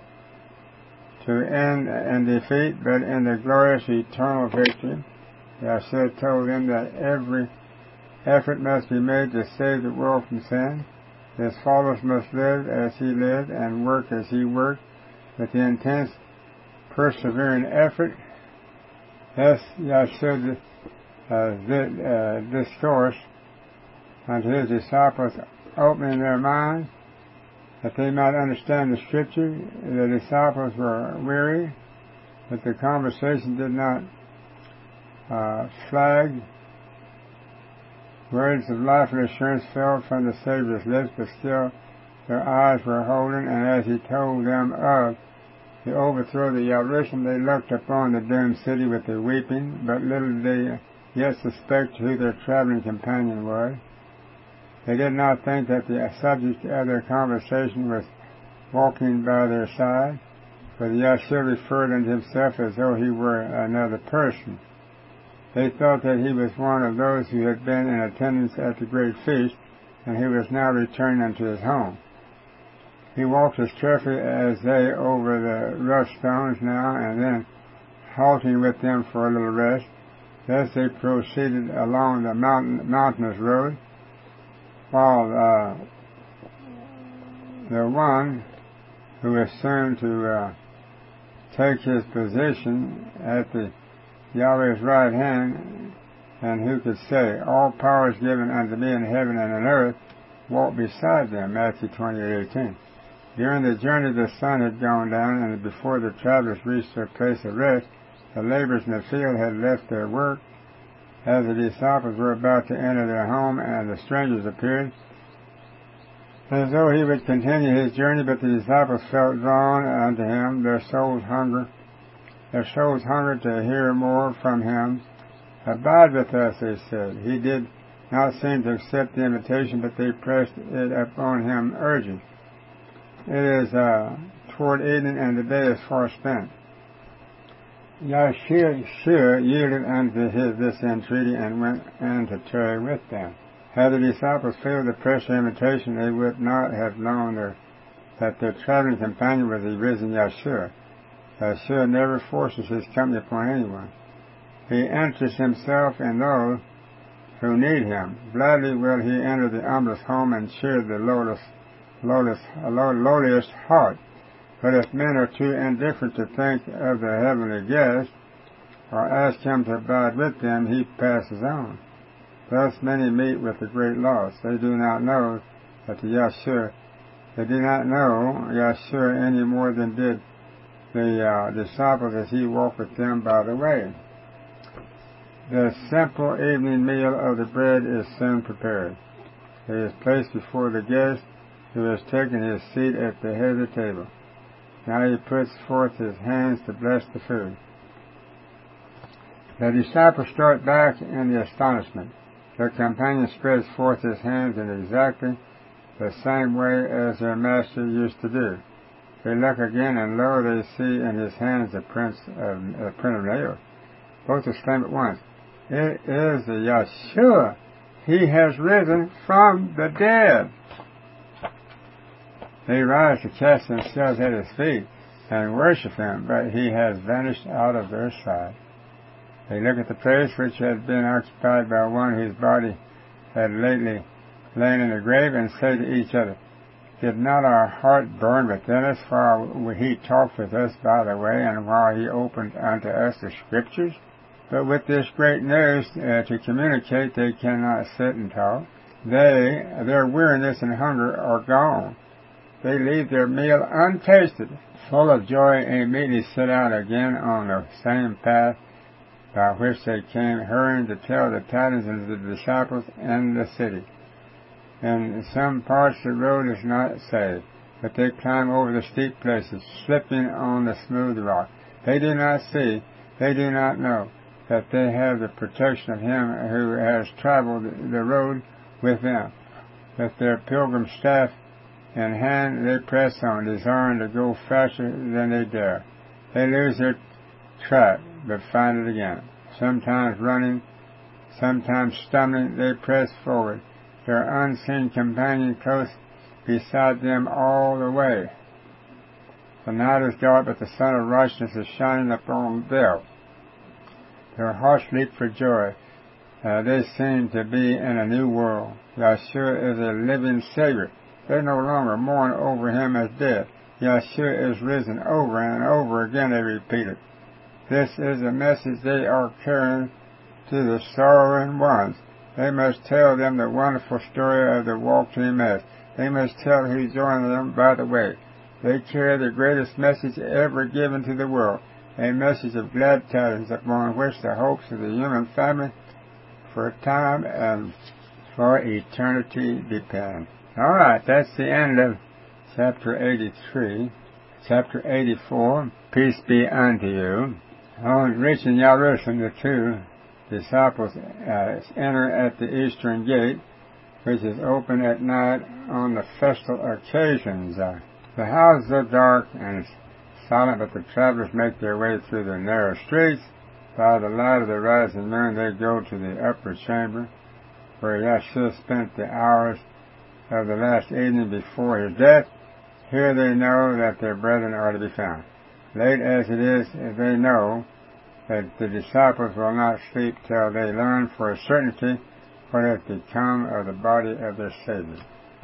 to end in defeat, but in the glorious eternal victory. Yahshua told them that every effort must be made to save the world from sin. His followers must live as he lived and work as he worked with the intense, persevering effort. Thus, Yahshua uh, uh, discoursed unto his disciples, opening their minds that they might understand the Scripture. The disciples were weary, but the conversation did not uh, flag. Words of life and assurance fell from the Savior's lips, but still their eyes were holding, and as he told them of the overthrow of the Jerusalem, they looked upon the doomed city with their weeping, but little did they yet suspect who their traveling companion was. They did not think that the subject of their conversation was walking by their side, for the Yahshua referred unto himself as though he were another person. They thought that he was one of those who had been in attendance at the great feast, and he was now returning unto his home. He walked as carefully as they over the rough stones now, and then, halting with them for a little rest, thus they proceeded along the mountain, mountainous road, while uh, the one who was soon to uh, take his position at the Yahweh's right hand, and who could say, all power is given unto me in heaven and on earth, walked beside them, Matthew twenty-eight eighteen. During the journey the sun had gone down, and before the travelers reached their place of rest, the laborers in the field had left their work. As the disciples were about to enter their home, and the strangers appeared, as though he would continue his journey, but the disciples felt drawn unto him, their souls hunger Their souls hungered to hear more from him. Abide with us, they said. He did not seem to accept the invitation, but they pressed it upon him, urging. It is uh, toward evening, and the day is far spent. Yeshua yielded unto his this entreaty and went in to tarry with them. Had the disciples failed the pressure invitation, they would not have known their, that their traveling companion was the risen Yeshua. Yeshua never forces his company upon anyone. He interests himself in those who need him. Gladly will he enter the humblest home and cheer the lowest, lowest, lowliest heart. But if men are too indifferent to think of the heavenly guest, or ask him to abide with them, he passes on. Thus many meet with a great loss. They do not know that the Yeshua, they do not know Yeshua any more than did the uh, disciples as he walked with them by the way. The simple evening meal of the bread is soon prepared. It is placed before the guest, who has taken his seat at the head of the table. Now he puts forth his hands to bless the food. The disciples start back in the astonishment. Their companion spreads forth his hands in exactly the same way as their master used to do. They look again, and lo, they see in his hands the prints of, uh, print of nails. Both exclaim at once, "It is the Yeshua! He has risen from the dead!" They rise to cast themselves at his feet and worship him, but he has vanished out of their sight. They look at the place which had been occupied by one whose body had lately lain in the grave, and say to each other, "Did not our heart burn within us while he talked with us by the way, and while he opened unto us the Scriptures?" But with this great news uh, to communicate, they cannot sit and talk. They, their weariness and hunger are gone. They leave their meal untasted. Full of joy, immediately set out again on the same path by which they came, hurrying to tell the tidings of the disciples in the city. In some parts the road is not safe, but they climb over the steep places, slipping on the smooth rock. They do not see, they do not know, that they have the protection of him who has traveled the road with them. With their pilgrim staff in hand, they press on, desiring to go faster than they dare. They lose their track, but find it again. Sometimes running, sometimes stumbling, they press forward, their unseen companion close beside them all the way. The night is dark, but the sun of righteousness is shining upon them. Their hearts leap for joy. Uh, they seem to be in a new world. Yeshua is a living Savior. They no longer mourn over him as dead. Yeshua is risen. Over and over again they repeat it. This is a message they are carrying to the sorrowing ones. They must tell them the wonderful story of the walk to Emmaus. They must tell who joined them by the way. They carry the greatest message ever given to the world, a message of glad tidings upon which the hopes of the human family for time and for eternity depend. All right, that's the end of chapter eighty-three. Chapter eighty-four, Peace be unto you. On reaching Jerusalem, the two disciples uh, enter at the eastern gate, which is open at night on the festal occasions. Uh, the houses are dark and silent, but the travelers make their way through the narrow streets. By the light of the rising moon, they go to the upper chamber, where Yeshua spent the hours of the last evening before his death. Here they know that their brethren are to be found. Late as it is, they know that the disciples will not sleep till they learn for a certainty what has become of the body of their Savior.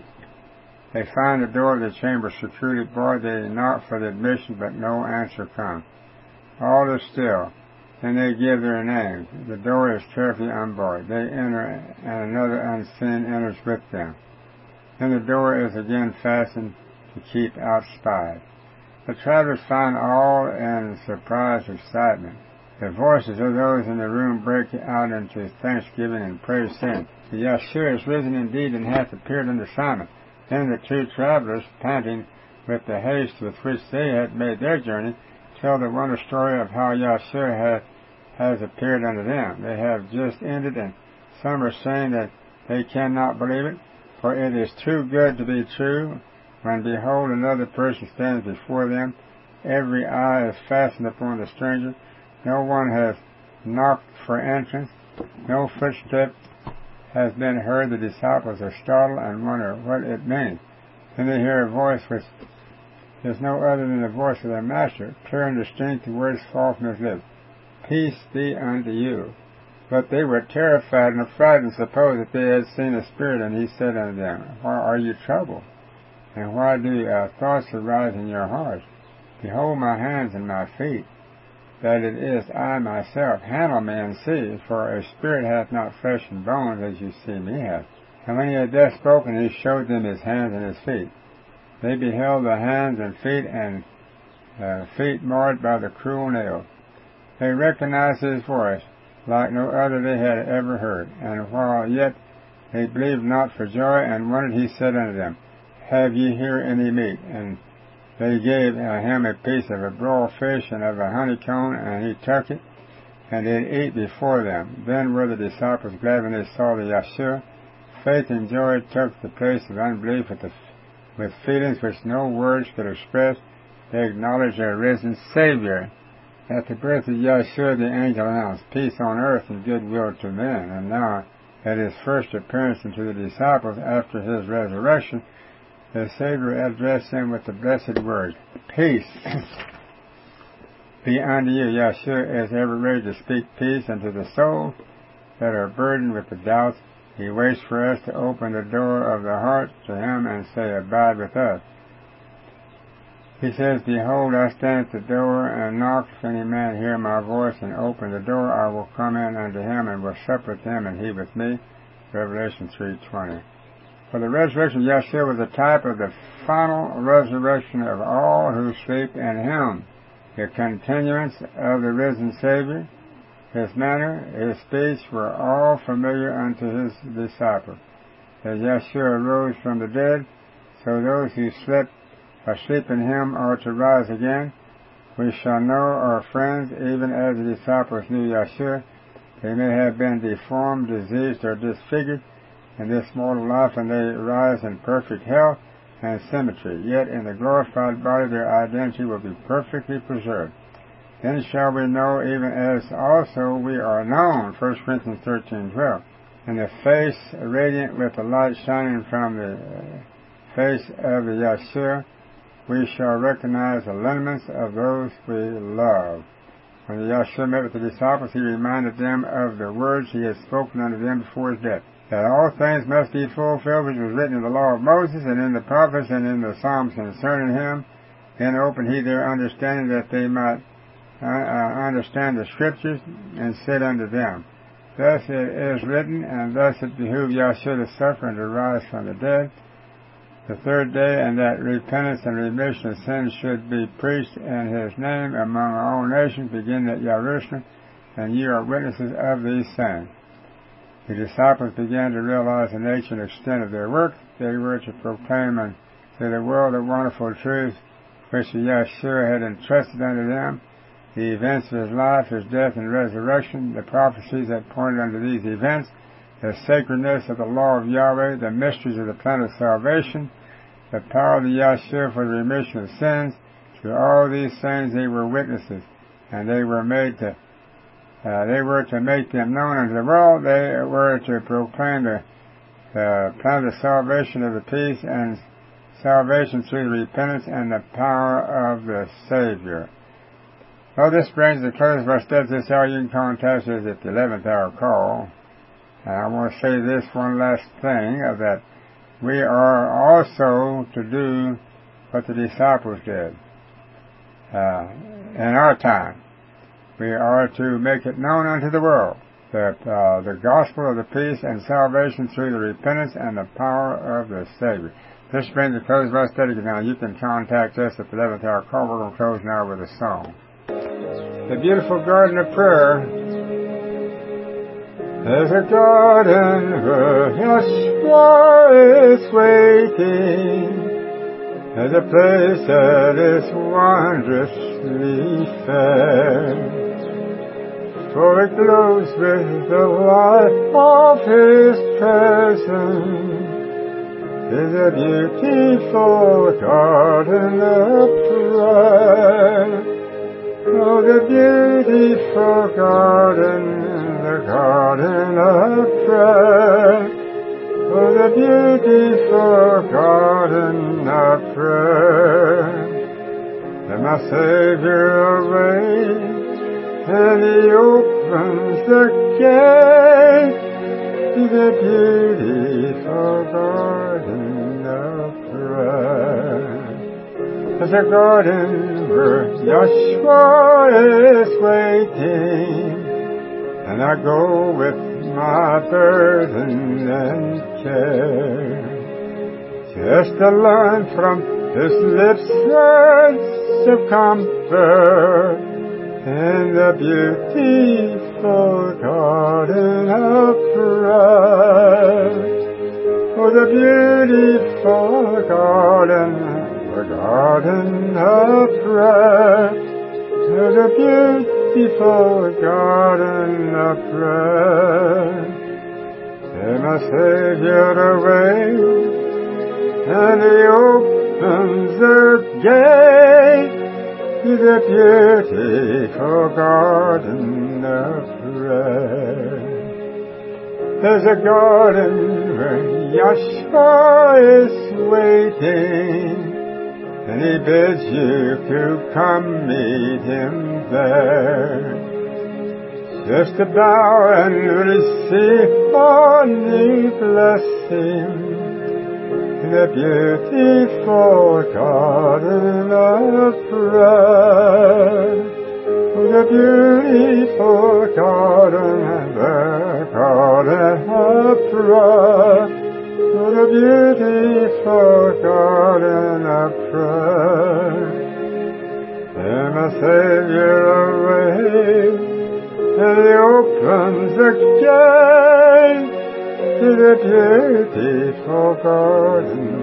They find the door of the chamber securely barred. They knock for the admission, but no answer comes. All is still. Then they give their names. The door is carefully unbarred. They enter, and another unseen enters with them. Then the door is again fastened to keep out spies. The travelers find all in surprised excitement. The voices of those in the room break out into thanksgiving and praise, saying, "The Yeshua is risen indeed and hath appeared unto Simon." Then the two travelers, panting with the haste with which they had made their journey, tell the wonder story of how Yeshua had, has appeared unto them. They have just ended, and some are saying that they cannot believe it, for it is too good to be true. When, behold, another person stands before them, every eye is fastened upon the stranger, No one has knocked for entrance. No footstep has been heard. The disciples are startled and wonder what it means. Then they hear a voice which is no other than the voice of their master. Clear and distinct, the words fall from his lips. Peace be unto you. But they were terrified and afraid and supposed that they had seen a spirit, and he said unto them, Why are you troubled? And why do uh, thoughts arise in your hearts? Behold my hands and my feet, that it is I myself. Handle me and see, for a spirit hath not flesh and bones, as you see me have. And when he had thus spoken, he showed them his hands and his feet. They beheld the hands and feet, and uh, feet marred by the cruel nails. They recognized his voice, like no other they had ever heard. And while yet they believed not for joy, and wondered, he said unto them, Have ye here any meat? And they gave uh, him a piece of a broiled fish and of a honeycomb, and he took it, and did eat before them. Then were the disciples glad when they saw the Yeshua. Faith and joy took the place of unbelief with, the, with feelings which no words could express. They acknowledged their risen Savior. At the birth of Yeshua, the angel announced peace on earth and goodwill to men. And now, at his first appearance unto the disciples after his resurrection, the Savior addressed them with the blessed word, Peace be unto you. Yeshua is ever ready to speak peace unto the souls that are burdened with the doubts. He waits for us to open the door of the heart to him and say, Abide with us. He says, Behold, I stand at the door and knock. If any man hear my voice and open the door, I will come in unto him and will sup with him and he with me. Revelation three twenty. For the resurrection of Yeshua was a type of the final resurrection of all who sleep in him. The continuance of the risen Savior, his manner, his speech were all familiar unto his disciples. As Yeshua rose from the dead, so those who slept or sleep in him are to rise again. We shall know our friends, even as the disciples knew Yeshua. They may have been deformed, diseased, or disfigured in this mortal life, and they rise in perfect health and symmetry. Yet in the glorified body their identity will be perfectly preserved. Then shall we know, even as also we are known. First Corinthians thirteen twelve. And the face radiant with the light shining from the face of the Yeshua, we shall recognize the lineaments of those we love. When the Yeshua met with the disciples, he reminded them of the words he had spoken unto them before his death, that all things must be fulfilled which was written in the law of Moses and in the prophets and in the Psalms concerning him. Then opened he their understanding that they might uh, uh, understand the Scriptures, and said unto them, Thus it is written, and thus it behooved Yeshua to suffer and to rise from the dead the third day, and that repentance and remission of sins should be preached in his name among all nations, beginning at Jerusalem, and ye are witnesses of these things. The disciples began to realize the nature and extent of their work. They were to proclaim unto the world the wonderful truths which Yeshua had entrusted unto them, the events of his life, his death and resurrection, the prophecies that pointed unto these events, the sacredness of the law of Yahweh, the mysteries of the plan of salvation, the power of the Yeshua for the remission of sins. To all these things they were witnesses, and they were made to uh, they were to make them known unto the world. They were to proclaim the, the plan of salvation of the peace and salvation through the repentance and the power of the Savior. Well, this brings the close of our study this hour. You can contact us at the eleventh hour call. And I want to say this one last thing, of that we are also to do what the disciples did uh, in our time. We are to make it known unto the world that uh, the gospel of the peace and salvation through the repentance and the power of the Savior. This brings the close of our study. Now you can contact us at the eleventh hour call. We're going to close now with a song. The beautiful garden of prayer is a garden where Yeshua is waiting, as a place that is wondrously fair, for it glows with the light of his presence. Is a beautiful garden of prayer. Oh, the beautiful garden, the garden of prayer. Oh, the beautiful garden of prayer. Let my Savior awaits, and He opens the gate to the beautiful garden of prayer. There's a garden where Yeshua is waiting, and I go with my burden and care, just to learn from His lips words of comfort in the beautiful garden of prayer. Oh, the beautiful garden, the garden of prayer. Oh, the beautiful garden of prayer. There my Savior awaits, and He opens the gate to the beautiful garden of prayer. There's a garden where Yeshua is waiting, and He bids you to come meet Him there, just to bow and receive only blessing in the beautiful garden of prayer. Oh, the beautiful garden, the garden of prayer. Oh, the beautiful garden of prayer. There my Savior awaits, and He opens the gate to the beautiful garden